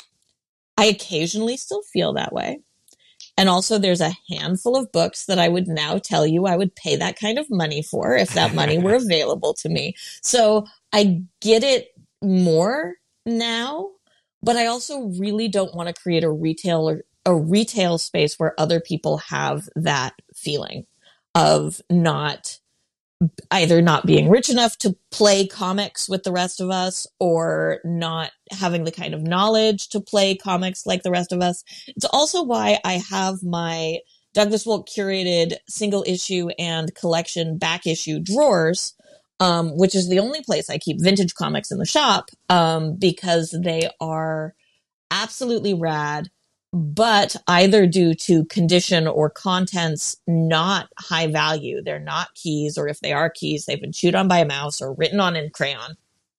S2: I occasionally still feel that way. And also there's a handful of books that I would now tell you I would pay that kind of money for if that money were available to me. So I get it more now, but I also really don't want to create a retail or a retail space where other people have that feeling of not either not being rich enough to play comics with the rest of us or not having the kind of knowledge to play comics like the rest of us. It's also why I have my Douglas Wolk curated single issue and collection back issue drawers, um, which is the only place I keep vintage comics in the shop, um, because they are absolutely rad, but either due to condition or contents not high value. They're not keys, or if they are keys, they've been chewed on by a mouse or written on in crayon.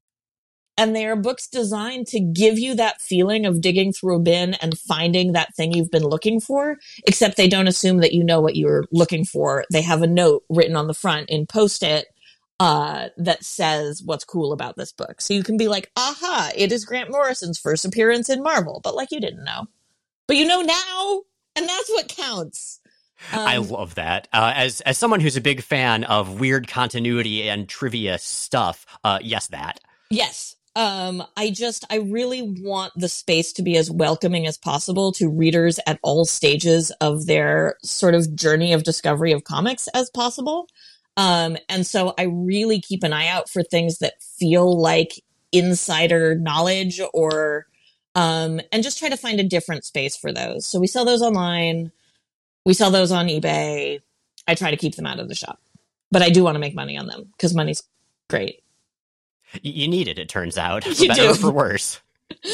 S2: And they are books designed to give you that feeling of digging through a bin and finding that thing you've been looking for, except they don't assume that you know what you're looking for. They have a note written on the front in Post-it uh, that says what's cool about this book. So you can be like, aha, it is Grant Morrison's first appearance in Marvel, but like you didn't know. But you know now, and that's what counts.
S1: Um, I love that. Uh, as as someone who's a big fan of weird continuity and trivia stuff, uh, yes, that.
S2: Yes. Um, I just, I really want the space to be as welcoming as possible to readers at all stages of their sort of journey of discovery of comics as possible. Um, and so I really keep an eye out for things that feel like insider knowledge or... Um, and just try to find a different space for those. So we sell those online. We sell those on eBay. I try to keep them out of the shop. But I do want to make money on them because money's great.
S1: You need it, it turns out. For
S2: you
S1: better
S2: do.
S1: or for worse.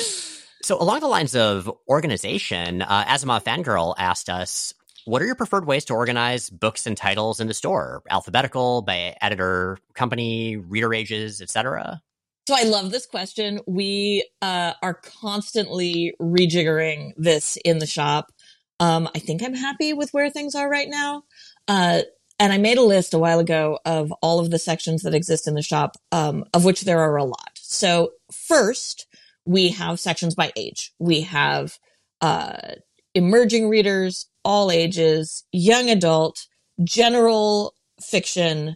S1: So along the lines of organization, uh, Asimov Fangirl asked us, what are your preferred ways to organize books and titles in the store? Alphabetical, by editor, company, reader ages, et cetera?
S2: So I love this question. We uh, are constantly rejiggering this in the shop. Um, I think I'm happy with where things are right now. Uh, And I made a list a while ago of all of the sections that exist in the shop, um, of which there are a lot. So first, we have sections by age. We have uh, emerging readers, all ages, young adult, general fiction,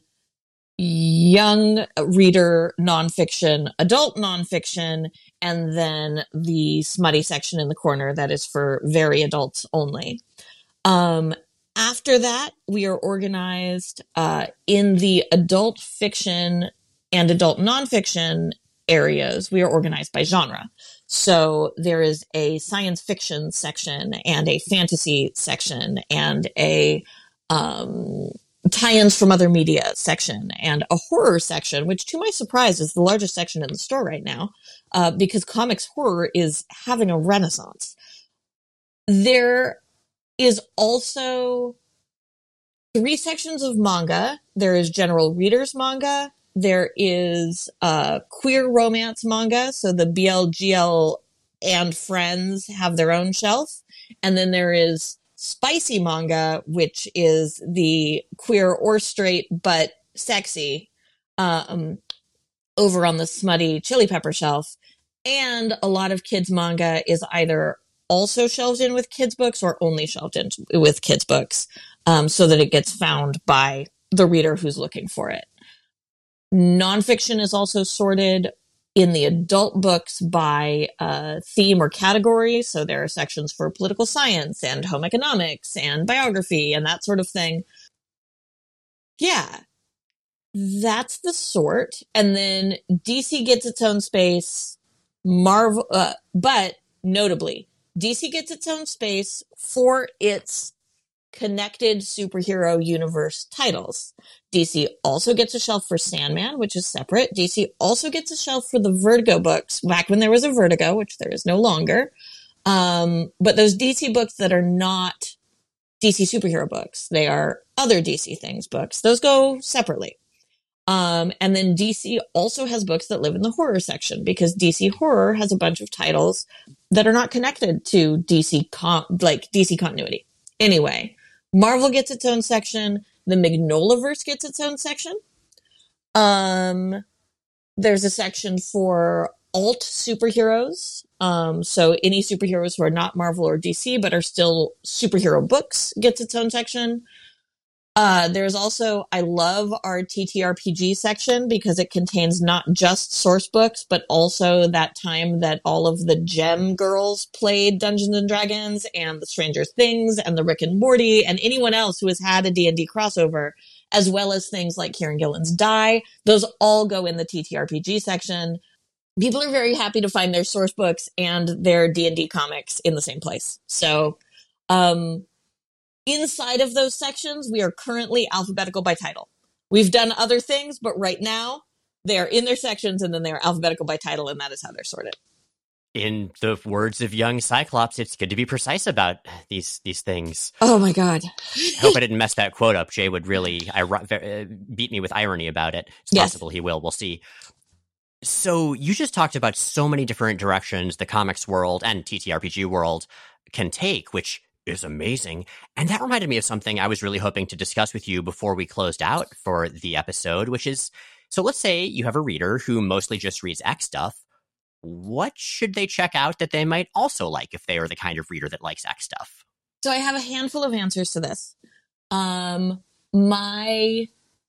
S2: young reader nonfiction, adult nonfiction, and then the smutty section in the corner that is for very adults only. Um, after that, we are organized uh, in the adult fiction and adult nonfiction areas. We are organized by genre. So there is a science fiction section and a fantasy section and a um, tie-ins from other media section and a horror section, which to my surprise is the largest section in the store right now uh, because comics horror is having a renaissance. There is also three sections of manga. There is general readers manga. There is uh, queer romance manga. So the B L G L and Friends have their own shelf. And then there is spicy manga, which is the queer or straight but sexy um, over on the smutty chili pepper shelf. And a lot of kids manga is either also shelved in with kids books or only shelved in with kids books um, so that it gets found by the reader who's looking for it. Nonfiction is also sorted in the adult books by uh, theme or category. So there are sections for political science and home economics and biography and that sort of thing. Yeah, that's the sort. And then D C gets its own space. Marvel, uh, but notably, D C gets its own space for its connected superhero universe titles. D C also gets a shelf for Sandman, which is separate. D C also gets a shelf for the Vertigo books, back when there was a Vertigo, which there is no longer. Um, but those D C books that are not D C superhero books, they are other D C things books. Those go separately. Um, and then D C also has books that live in the horror section because D C Horror has a bunch of titles that are not connected to D C con- like D C continuity. Anyway, Marvel gets its own section. The Magnolaverse gets its own section. Um, there's a section for alt superheroes. Um, so any superheroes who are not Marvel or D C but are still superhero books gets its own section. Uh, there's also, I love our T T R P G section because it contains not just source books, but also that time that all of the Gem girls played Dungeons and Dragons and the Stranger Things and the Rick and Morty and anyone else who has had a D and D crossover, as well as things like Kieran Gillen's Die. Those all go in the T T R P G section. People are very happy to find their source books and their D and D comics in the same place. So, um, inside of those sections, we are currently alphabetical by title. We've done other things, but right now they are in their sections and then they are alphabetical by title, and that is how they're sorted.
S1: In the words of young Cyclops, it's good to be precise about these these things.
S2: Oh my God.
S1: I hope I didn't mess that quote up. Jay would really I, beat me with irony about it. It's
S2: Yes.
S1: possible he will. We'll see. So you just talked about so many different directions the comics world and T T R P G world can take, which is amazing. And that reminded me of something I was really hoping to discuss with you before we closed out for the episode, which is, so let's say you have a reader who mostly just reads X stuff. What should they check out that they might also like if they are the kind of reader that likes X stuff?
S2: So I have a handful of answers to this. Um, my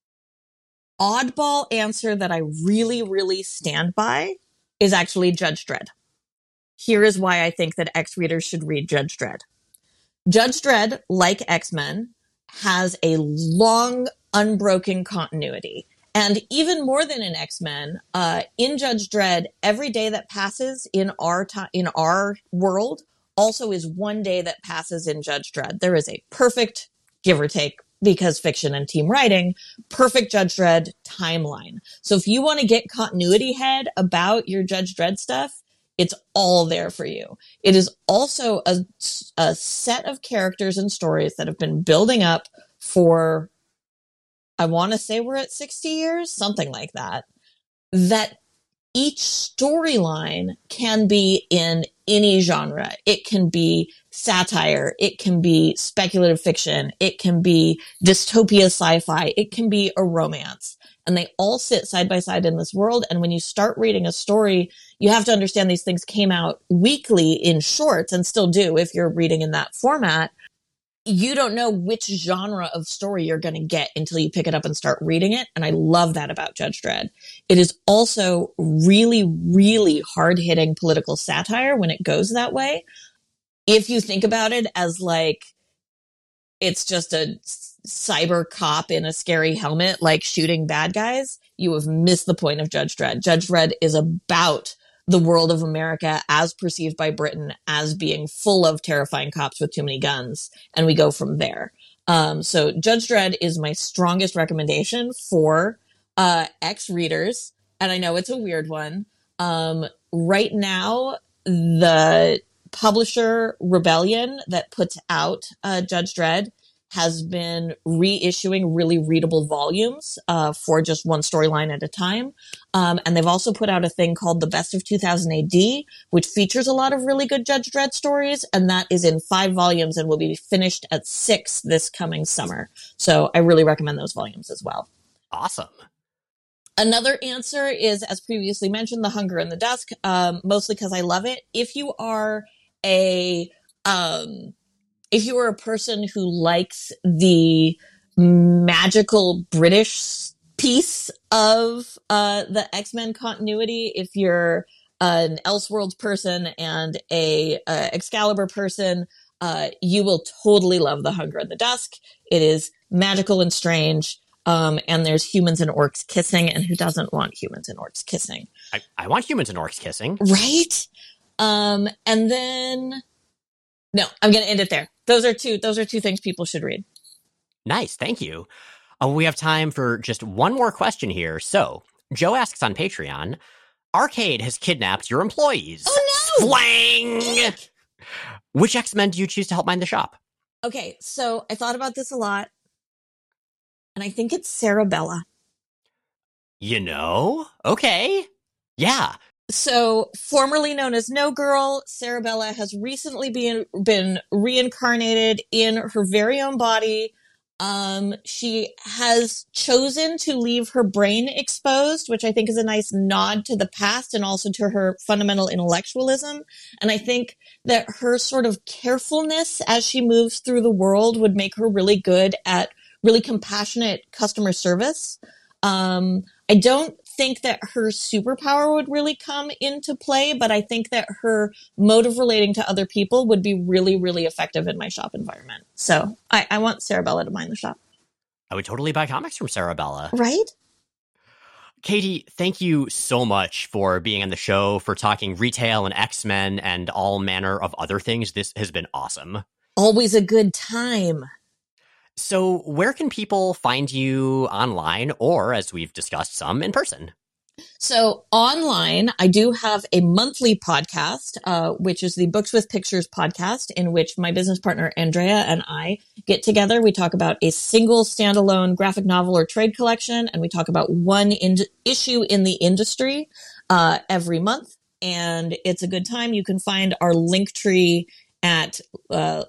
S2: oddball answer that I really, really stand by is actually Judge Dredd. Here is why I think that X readers should read Judge Dredd. Judge Dredd, like X-Men, has a long, unbroken continuity. And even more than in X-Men, uh, in Judge Dredd, every day that passes in our to- in our world also is one day that passes in Judge Dredd. There is a perfect, give or take, because fiction and team writing, perfect Judge Dredd timeline. So if you want to get continuity head about your Judge Dredd stuff, it's all there for you. It is also a, a set of characters and stories that have been building up for, I want to say we're at sixty years, something like that, that each storyline can be in any genre. It can be satire. It can be speculative fiction. It can be dystopia sci-fi. It can be a romance. And they all sit side by side in this world. And when you start reading a story, you have to understand these things came out weekly in shorts and still do if you're reading in that format. You don't know which genre of story you're going to get until you pick it up and start reading it. And I love that about Judge Dredd. It is also really, really hard-hitting political satire when it goes that way. If you think about it as like, it's just a cyber cop in a scary helmet, like shooting bad guys, you have missed the point of Judge Dredd. Judge Dredd is about the world of America as perceived by Britain as being full of terrifying cops with too many guns. And we go from there. Um, so Judge Dredd is my strongest recommendation for uh, ex-readers. And I know it's a weird one. Um, right now, the publisher Rebellion that puts out uh, Judge Dredd has been reissuing really readable volumes uh, for just one storyline at a time. Um, and they've also put out a thing called The Best of two thousand A D, which features a lot of really good Judge Dredd stories. And that is in five volumes and will be finished at six this coming summer. So I really recommend those volumes as well.
S1: Awesome.
S2: Another answer is, as previously mentioned, The Hunger in the Dusk, um, mostly because I love it. If you are a... Um, If you are a person who likes the magical British piece of uh, the X-Men continuity, if you're an Elseworlds person and a uh, Excalibur person, uh, you will totally love The Hunger in the Dusk. It is magical and strange, um, and there's humans and orcs kissing, and who doesn't want humans and orcs kissing?
S1: I, I want humans and orcs kissing.
S2: Right? Um, and then... No, I'm going to end it there. Those are two. Those are two things people should read.
S1: Nice, thank you. Uh, we have time for just one more question here. So, Joe asks on Patreon, Arcade has kidnapped your employees.
S2: Oh no!
S1: Flang! Which X-Men do you choose to help mind the shop?
S2: Okay, so I thought about this a lot, and I think it's Cerebella.
S1: You know? Okay. Yeah.
S2: So, formerly known as No Girl, Cerebella has recently been been reincarnated in her very own body. Um, she has chosen to leave her brain exposed, which I think is a nice nod to the past and also to her fundamental intellectualism. And I think that her sort of carefulness as she moves through the world would make her really good at really compassionate customer service. Um, I don't think that her superpower would really come into play, but I think that her mode of relating to other people would be really, really effective in my shop environment. So I, I want Cerebella to mind the shop.
S1: I would totally buy comics from Cerebella.
S2: Right?
S1: Katie, thank you so much for being on the show, for talking retail and X-Men and all manner of other things. This has been awesome.
S2: Always a good time.
S1: So where can people find you online or, as we've discussed, some in person?
S2: So online, I do have a monthly podcast, uh, which is the Books with Pictures podcast, in which my business partner, Andrea, and I get together. We talk about a single standalone graphic novel or trade collection, and we talk about one in- issue in the industry uh, every month. And it's a good time. You can find our link tree at uh,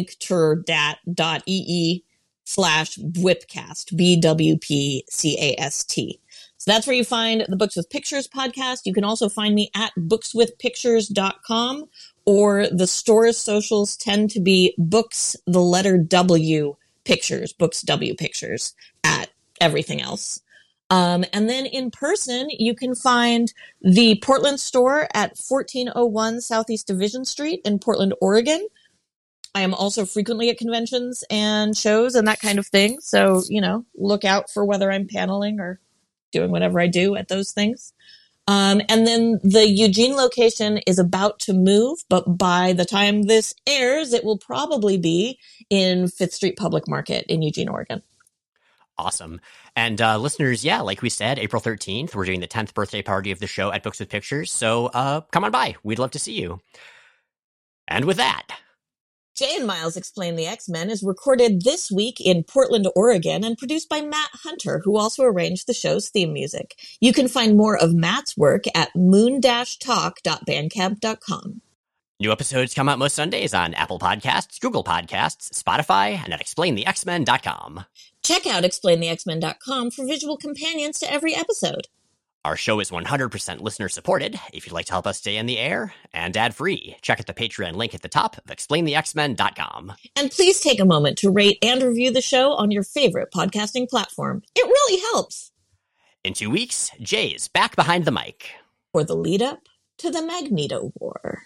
S2: linktree.ee slash Bwipcast, B W P C A S T. So that's where you find the Books with Pictures podcast. You can also find me at books with pictures dot com, or the store's socials tend to be books, the letter W, pictures, books W pictures at everything else. Um, and then in person, you can find the Portland store at fourteen oh one Southeast Division Street in Portland, Oregon. I am also frequently at conventions and shows and that kind of thing. So, you know, look out for whether I'm paneling or doing whatever I do at those things. Um, and then the Eugene location is about to move, but by the time this airs, it will probably be in Fifth Street Public Market in Eugene, Oregon.
S1: Awesome. And uh, listeners, yeah, like we said, April thirteenth, we're doing the tenth birthday party of the show at Books with Pictures. So uh, come on by. We'd love to see you. And with that,
S2: Jay and Miles Explain the X-Men is recorded this week in Portland, Oregon, and produced by Matt Hunter, who also arranged the show's theme music. You can find more of Matt's work at moon dash talk dot bandcamp dot com.
S1: New episodes come out most Sundays on Apple Podcasts, Google Podcasts, Spotify, and at explain the x men dot com.
S2: Check out explain the x men dot com for visual companions to every episode.
S1: Our show is one hundred percent listener-supported. If you'd like to help us stay in the air and ad-free, check out the Patreon link at the top of explain the x men dot com.
S2: And please take a moment to rate and review the show on your favorite podcasting platform. It really helps.
S1: In two weeks, Jay's back behind the mic.
S2: For the lead-up to the Magneto War.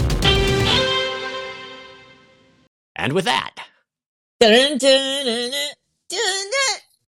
S1: And with that...
S2: Dun, dun, dun, dun.